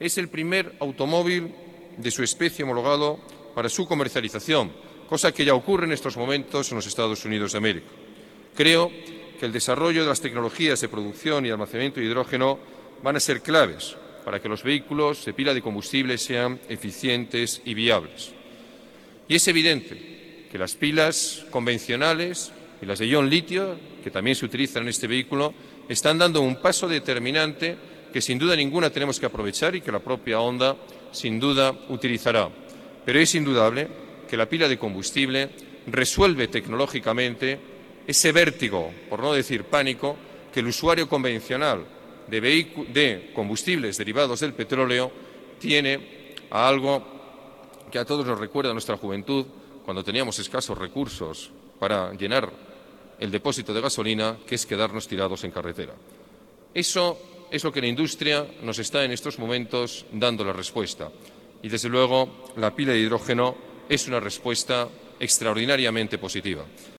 Es el primer automóvil de su especie homologado para su comercialización, cosa que ya ocurre en estos momentos en los Estados Unidos de América. Creo que el desarrollo de las tecnologías de producción y almacenamiento de hidrógeno van a ser claves para que los vehículos de pila de combustible sean eficientes y viables. Y es evidente que las pilas convencionales y las de ion litio, que también se utilizan en este vehículo, están dando un paso determinante que sin duda ninguna tenemos que aprovechar y que la propia Honda sin duda utilizará. Pero es indudable que la pila de combustible resuelve tecnológicamente ese vértigo, por no decir pánico, que el usuario convencional de combustibles derivados del petróleo tiene a algo que a todos nos recuerda a nuestra juventud, cuando teníamos escasos recursos para llenar el depósito de gasolina, que es quedarnos tirados en carretera. Eso es lo que la industria nos está en estos momentos dando la respuesta. Y, desde luego, la pila de hidrógeno es una respuesta extraordinariamente positiva.